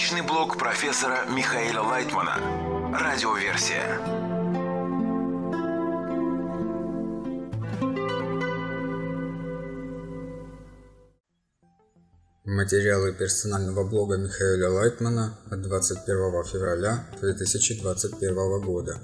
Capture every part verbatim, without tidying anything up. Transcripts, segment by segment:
Научный блог профессора Михаила Лайтмана. Радиоверсия. Материалы персонального блога Михаила Лайтмана от двадцать первого февраля две тысячи двадцать первого года.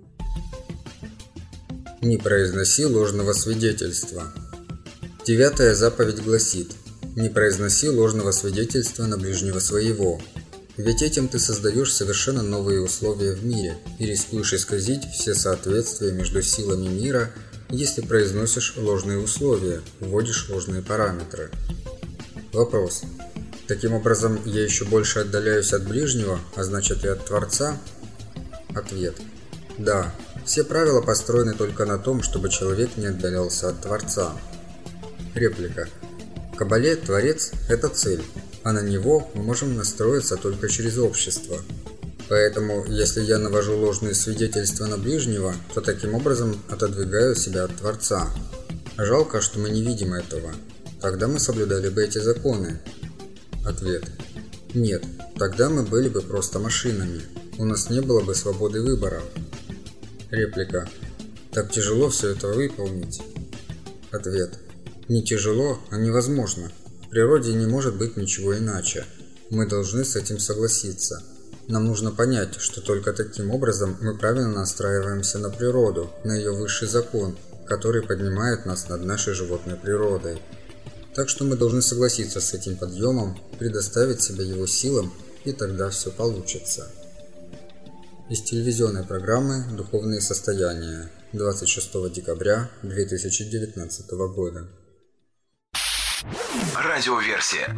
Не произноси ложного свидетельства. Девятая заповедь гласит: не произноси ложного свидетельства на ближнего своего, ведь этим ты создаешь совершенно новые условия в мире и рискуешь исказить все соответствия между силами мира, если произносишь ложные условия, вводишь ложные параметры. Вопрос. Таким образом, я еще больше отдаляюсь от ближнего, а значит и от Творца? Ответ. Да, все правила построены только на том, чтобы человек не отдалялся от Творца. Реплика. В Кабале Творец – это цель, а на него мы можем настроиться только через общество. Поэтому, если я навожу ложные свидетельства на ближнего, то таким образом отодвигаю себя от Творца. Жалко, что мы не видим этого. Тогда мы соблюдали бы эти законы. Ответ. Нет, тогда мы были бы просто машинами. У нас не было бы свободы выбора. Реплика. Так тяжело все это выполнить. Ответ. Не тяжело, а невозможно. В природе не может быть ничего иначе. Мы должны с этим согласиться. Нам нужно понять, что только таким образом мы правильно настраиваемся на природу, на ее высший закон, который поднимает нас над нашей животной природой. Так что мы должны согласиться с этим подъемом, предоставить себя его силам, и тогда все получится. Из телевизионной программы «Духовные состояния» двадцать шестого декабря две тысячи девятнадцатого года. Радиоверсия.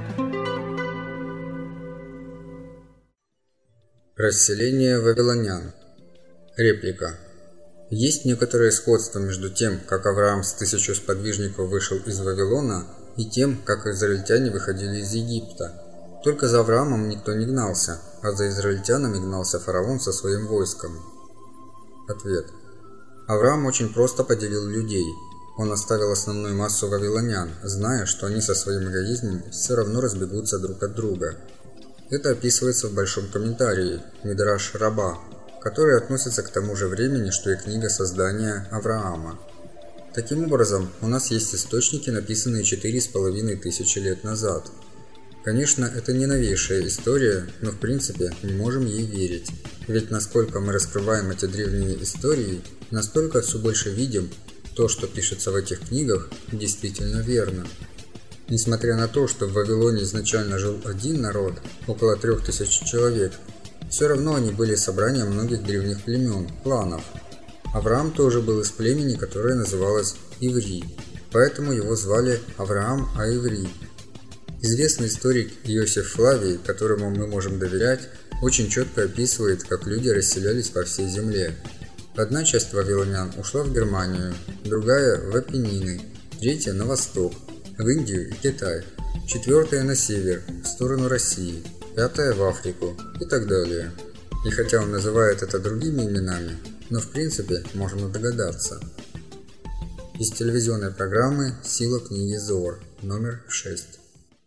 Расселение вавилонян. Реплика. Есть некоторое сходство между тем, как Авраам с тысячу сподвижников вышел из Вавилона, и тем, как израильтяне выходили из Египта. Только за Авраамом никто не гнался, а за израильтянами гнался фараон со своим войском. Ответ. Авраам очень просто поделил людей. Он оставил основную массу вавилонян, зная, что они со своим эгоизмом все равно разбегутся друг от друга. Это описывается в большом комментарии Мидраш Раба, который относится к тому же времени, что и книга создания Авраама. Таким образом, у нас есть источники, написанные четыре с половиной тысячи лет назад. Конечно, это не новейшая история, но в принципе не можем ей верить. Ведь насколько мы раскрываем эти древние истории, настолько все больше видим, то, что пишется в этих книгах, действительно верно. Несмотря на то, что в Вавилоне изначально жил один народ, около трех тысяч человек, все равно они были собранием многих древних племен, кланов. Авраам тоже был из племени, которое называлось Иври, поэтому его звали Авраам а-Иври. Известный историк Иосиф Флавий, которому мы можем доверять, очень четко описывает, как люди расселялись по всей земле. Одна часть вавилонян ушла в Германию, другая – в Апеннины, третья – на восток, в Индию и Китай, четвертая – на север, в сторону России, пятая – в Африку и так далее. И хотя он называет это другими именами, но в принципе можно догадаться. Из телевизионной программы «Сила книги Зор», номер шесть.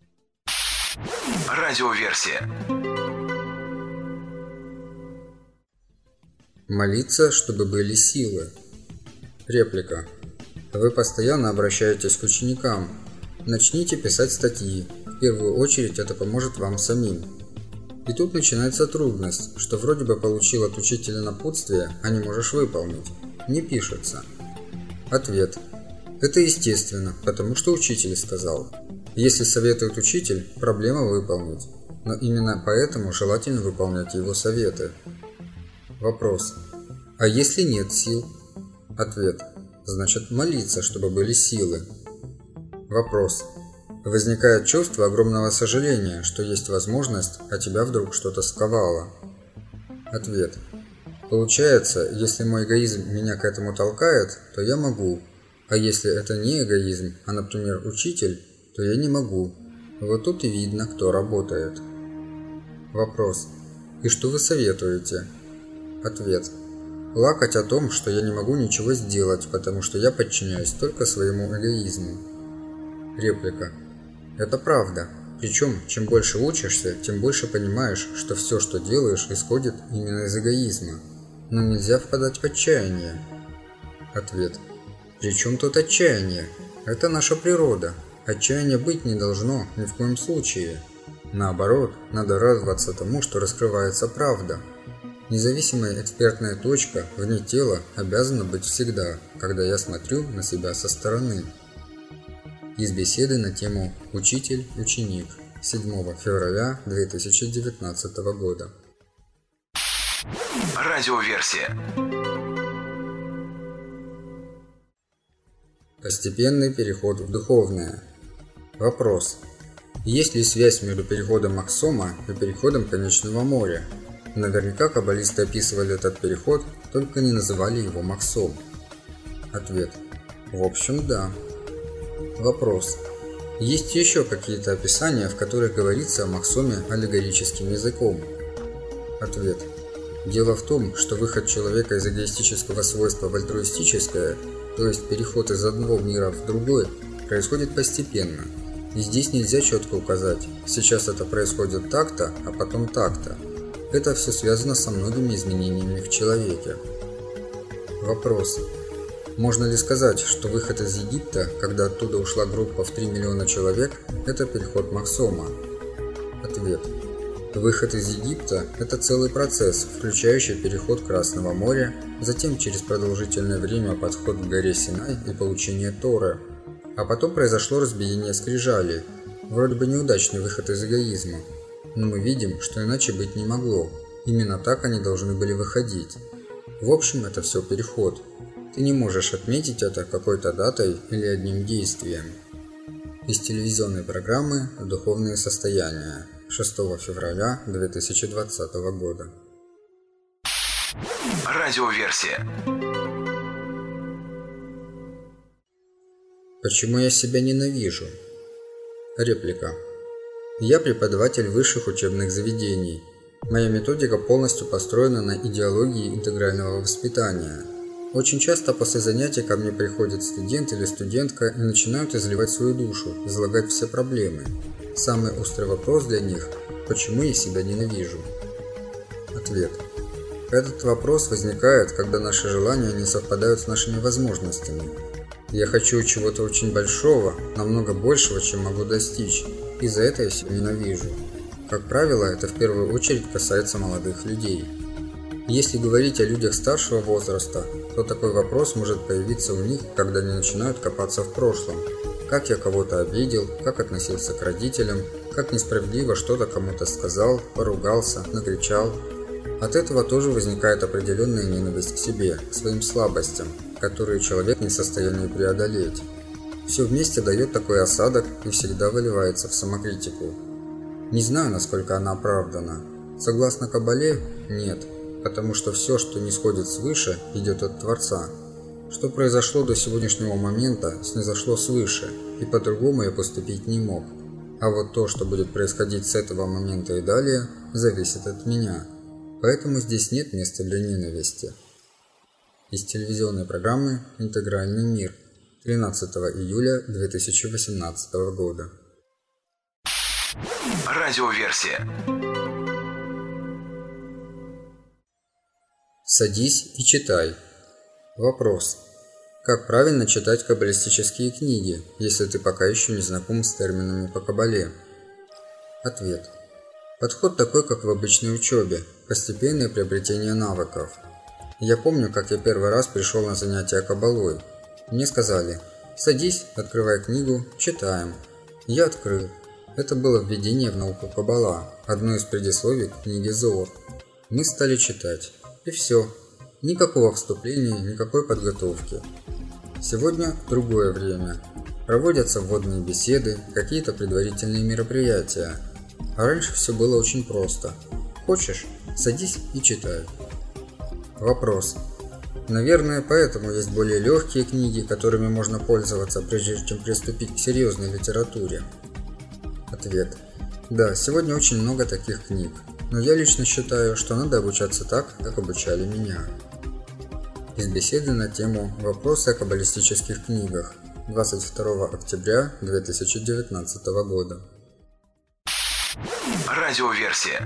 Радиоверсия. Молиться, чтобы были силы. Реплика. Вы постоянно обращаетесь к ученикам. Начните писать статьи. В первую очередь это поможет вам самим. И тут начинается трудность, что вроде бы получил от учителя напутствие, а не можешь выполнить. Не пишется. Ответ. Это естественно, потому что учитель сказал. Если советует учитель, проблема выполнить. Но именно поэтому желательно выполнять его советы. Вопрос. А если нет сил? Ответ. Значит, молиться, чтобы были силы. Вопрос. Возникает чувство огромного сожаления, что есть возможность, а тебя вдруг что-то сковало. Ответ. Получается, если мой эгоизм меня к этому толкает, то я могу. А если это не эгоизм, а, например, учитель, то я не могу. Вот тут и видно, кто работает. Вопрос. И что вы советуете? Ответ. Плакать о том, что я не могу ничего сделать, потому что я подчиняюсь только своему эгоизму. Реплика. Это правда. Причем, чем больше учишься, тем больше понимаешь, что все, что делаешь, исходит именно из эгоизма. Но нельзя впадать в отчаяние. Ответ. При чем тут отчаяние? Это наша природа. Отчаяния быть не должно ни в коем случае. Наоборот, надо радоваться тому, что раскрывается правда. Независимая экспертная точка вне тела обязана быть всегда, когда я смотрю на себя со стороны. Из беседы на тему «Учитель-ученик» седьмого февраля две тысячи девятнадцатого года. Радиоверсия. Постепенный переход в духовное. Вопрос. Есть ли связь между переходом Максома и переходом Конечного моря? Наверняка каббалисты описывали этот переход, только не называли его Максом. Ответ. В общем, да. Вопрос. Есть еще какие-то описания, в которых говорится о Максоме аллегорическим языком? Ответ. Дело в том, что выход человека из эгоистического свойства в альтруистическое, то есть переход из одного мира в другой, происходит постепенно. И здесь нельзя четко указать, сейчас это происходит так-то, а потом так-то. Это все связано со многими изменениями в человеке. Вопрос. Можно ли сказать, что выход из Египта, когда оттуда ушла группа в три миллиона человек, это переход Максома? Ответ. Выход из Египта – это целый процесс, включающий переход Красного моря, затем через продолжительное время подход к горе Синай и получение Торы. А потом произошло разбиение скрижалей, вроде бы неудачный выход из эгоизма. Но мы видим, что иначе быть не могло. Именно так они должны были выходить. В общем, это все переход. Ты не можешь отметить это какой-то датой или одним действием. Из телевизионной программы «Духовные состояния» шестого февраля две тысячи двадцатого года. Радиоверсия. Почему я себя ненавижу? Реплика. Я преподаватель высших учебных заведений. Моя методика полностью построена на идеологии интегрального воспитания. Очень часто после занятий ко мне приходит студент или студентка и начинают изливать свою душу, излагать все проблемы. Самый острый вопрос для них – почему я себя ненавижу? Ответ. Этот вопрос возникает, когда наши желания не совпадают с нашими возможностями. Я хочу чего-то очень большого, намного большего, чем могу достичь, и за это я себя ненавижу. Как правило, это в первую очередь касается молодых людей. Если говорить о людях старшего возраста, то такой вопрос может появиться у них, когда они начинают копаться в прошлом. Как я кого-то обидел, как относился к родителям, как несправедливо что-то кому-то сказал, поругался, накричал. От этого тоже возникает определенная ненависть к себе, к своим слабостям, которые человек не в состоянии преодолеть. Все вместе дает такой осадок и всегда выливается в самокритику. Не знаю, насколько она оправдана. Согласно Каббале, нет, потому что все, что не сходит свыше, идет от Творца. Что произошло до сегодняшнего момента, снизошло свыше, и по-другому я поступить не мог. А вот то, что будет происходить с этого момента и далее, зависит от меня. Поэтому здесь нет места для ненависти. Из телевизионной программы «Интегральный мир» тринадцатого июля две тысячи восемнадцатого года. Радиоверсия. Садись и читай. Вопрос. Как правильно читать каббалистические книги, если ты пока еще не знаком с терминами по Каббале? Ответ. Подход такой, как в обычной учебе, постепенное приобретение навыков. Я помню, как я первый раз пришел на занятия Каббалой. Мне сказали: садись, открывай книгу, читаем. Я открыл. Это было введение в науку Каббала, одно из предисловий к книге Зоор. Мы стали читать. И все. Никакого вступления, никакой подготовки. Сегодня другое время. Проводятся вводные беседы, какие-то предварительные мероприятия. А раньше все было очень просто. Хочешь? Садись и читай. Вопрос. Наверное, поэтому есть более легкие книги, которыми можно пользоваться, прежде чем приступить к серьезной литературе. Ответ. Да, сегодня очень много таких книг, но я лично считаю, что надо обучаться так, как обучали меня. Из беседы на тему «Вопросы о каббалистических книгах» двадцать второго октября две тысячи девятнадцатого года. Радиоверсия.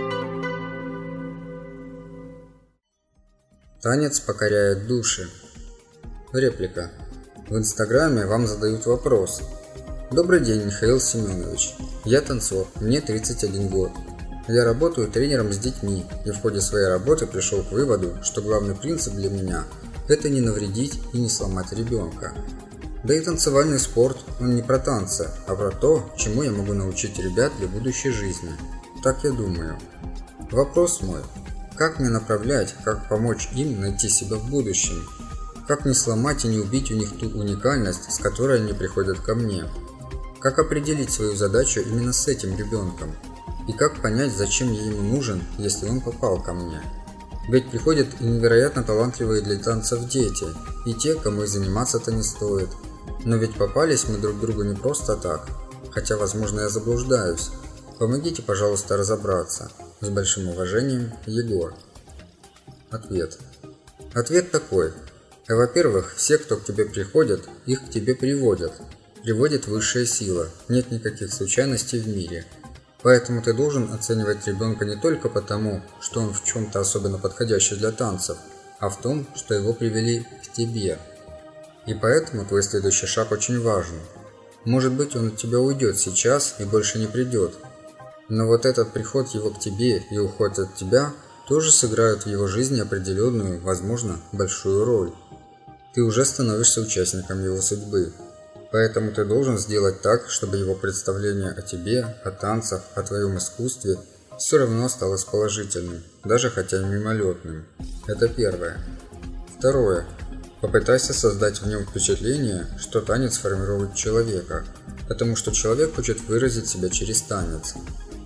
Танец покоряет души. Реплика. В Инстаграме вам задают вопрос. Добрый день, Михаил Семенович. Я танцор, мне тридцать один год. Я работаю тренером с детьми и в ходе своей работы пришел к выводу, что главный принцип для меня – это не навредить и не сломать ребенка. Да и танцевальный спорт, он не про танцы, а про то, чему я могу научить ребят для будущей жизни. Так я думаю. Вопрос мой. Как мне направлять, как помочь им найти себя в будущем? Как не сломать и не убить у них ту уникальность, с которой они приходят ко мне? Как определить свою задачу именно с этим ребенком? И как понять, зачем я ему нужен, если он попал ко мне? Ведь приходят и невероятно талантливые для танцев дети, и те, кому и заниматься-то не стоит. Но ведь попались мы друг другу не просто так, хотя, возможно, я заблуждаюсь. Помогите, пожалуйста, разобраться. С большим уважением, Егор. Ответ. Ответ такой. Во-первых, все, кто к тебе приходят, их к тебе приводят. Приводит высшая сила, нет никаких случайностей в мире. Поэтому ты должен оценивать ребенка не только потому, что он в чем-то особенно подходящий для танцев, а в том, что его привели к тебе. И поэтому твой следующий шаг очень важен. Может быть, он от тебя уйдет сейчас и больше не придет. Но вот этот приход его к тебе и уход от тебя тоже сыграют в его жизни определенную, возможно, большую роль. Ты уже становишься участником его судьбы. Поэтому ты должен сделать так, чтобы его представление о тебе, о танцах, о твоем искусстве все равно осталось положительным, даже хотя и мимолетным. Это первое. Второе. Попытайся создать в нем впечатление, что танец формирует человека, потому что человек хочет выразить себя через танец.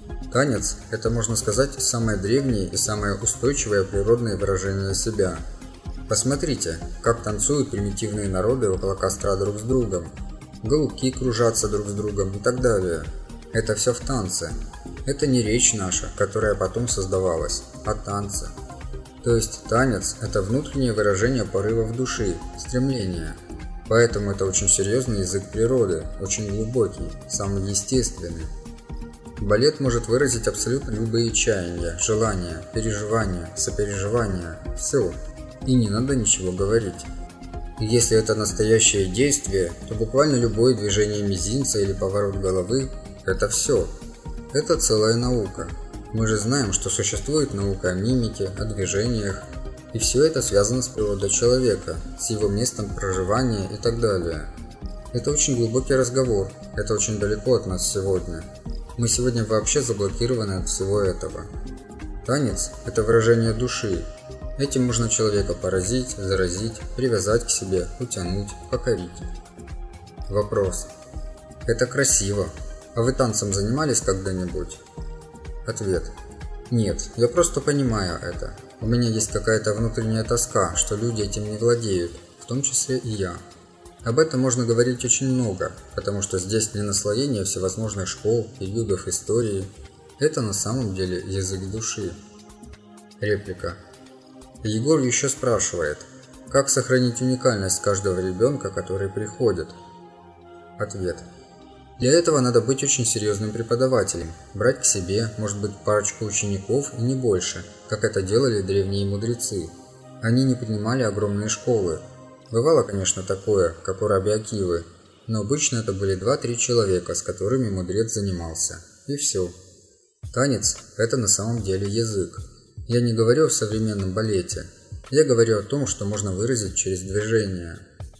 Танец – это, можно сказать, самое древнее и самое устойчивое природное выражение себя. Посмотрите, как танцуют примитивные народы около костра друг с другом. Голубки кружатся друг с другом и так далее. Это все в танце. Это не речь наша, которая потом создавалась, а танцы. То есть танец – это внутреннее выражение порывов души, стремления. Поэтому это очень серьезный язык природы, очень глубокий, самый естественный. Балет может выразить абсолютно любые чаяния, желания, переживания, сопереживания, все. И не надо ничего говорить. И если это настоящее действие, то буквально любое движение мизинца или поворот головы – это все. Это целая наука. Мы же знаем, что существует наука о мимике, о движениях, и все это связано с природой человека, с его местом проживания и так далее. Это очень глубокий разговор, это очень далеко от нас сегодня. Мы сегодня вообще заблокированы от всего этого. Танец – это выражение души. Этим можно человека поразить, заразить, привязать к себе, утянуть, покорить. Вопрос. Это красиво. А вы танцем занимались когда-нибудь? Ответ. Нет, я просто понимаю это. У меня есть какая-то внутренняя тоска, что люди этим не владеют, в том числе и я. Об этом можно говорить очень много, потому что здесь не наслоение всевозможных школ, периодов истории. Это на самом деле язык души. Реплика. Егор еще спрашивает, как сохранить уникальность каждого ребенка, который приходит? Ответ. Для этого надо быть очень серьезным преподавателем, брать к себе, может быть, парочку учеников и не больше, как это делали древние мудрецы. Они не принимали огромные школы. Бывало, конечно, такое, как у раби Акивы, но обычно это были два-три человека, с которыми мудрец занимался. И все. Танец – это на самом деле язык. Я не говорю о современном балете. Я говорю о том, что можно выразить через движение.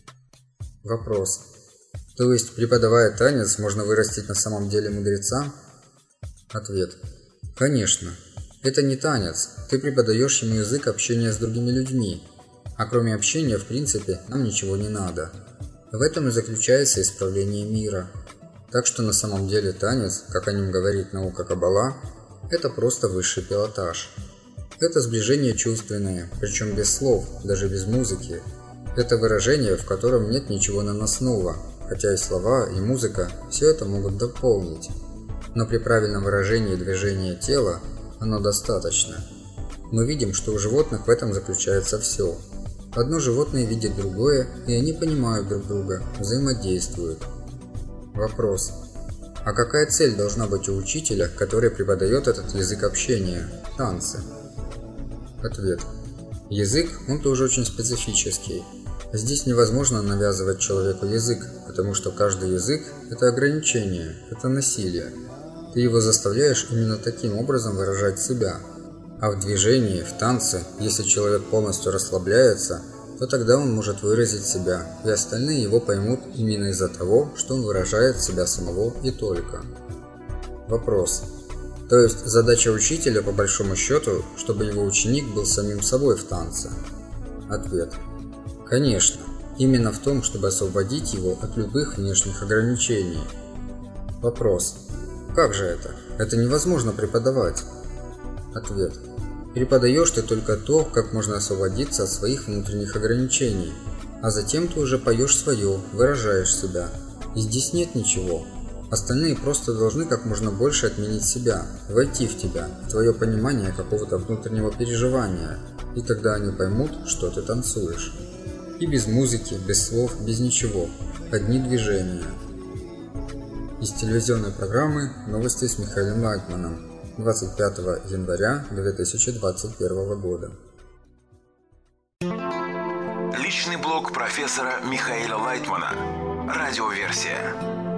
Вопрос. То есть, преподавая танец, можно вырастить на самом деле мудреца? Ответ. Конечно. Это не танец. Ты преподаешь ему язык общения с другими людьми. А кроме общения, в принципе, нам ничего не надо. В этом и заключается исправление мира. Так что на самом деле танец, как о нем говорит наука Каббала, это просто высший пилотаж. Это сближение чувственное, причем без слов, даже без музыки. Это выражение, в котором нет ничего наносного, хотя и слова, и музыка все это могут дополнить. Но при правильном выражении движения тела оно достаточно. Мы видим, что у животных в этом заключается все. Одно животное видит другое, и они понимают друг друга, взаимодействуют. Вопрос. А какая цель должна быть у учителя, который преподает этот язык общения – танцы? Ответ. Язык, он тоже очень специфический. Здесь невозможно навязывать человеку язык, потому что каждый язык – это ограничение, это насилие. Ты его заставляешь именно таким образом выражать себя. А в движении, в танце, если человек полностью расслабляется, то тогда он может выразить себя, и остальные его поймут именно из-за того, что он выражает себя самого и только. Вопрос. То есть задача учителя по большому счету, чтобы его ученик был самим собой в танце? Ответ. Конечно, именно в том, чтобы освободить его от любых внешних ограничений. Вопрос. Как же это? Это невозможно преподавать. Ответ. Преподаешь ты только то, как можно освободиться от своих внутренних ограничений, а затем ты уже поешь свое, выражаешь себя. И здесь нет ничего. Остальные просто должны как можно больше отменить себя, войти в тебя, в твое понимание какого-то внутреннего переживания, и тогда они поймут, что ты танцуешь. И без музыки, без слов, без ничего. Одни движения. Из телевизионной программы «Новости с Михаилом Лайтманом» двадцать пятого января две тысячи двадцать первого года. Личный блог профессора Михаила Лайтмана. Радиоверсия.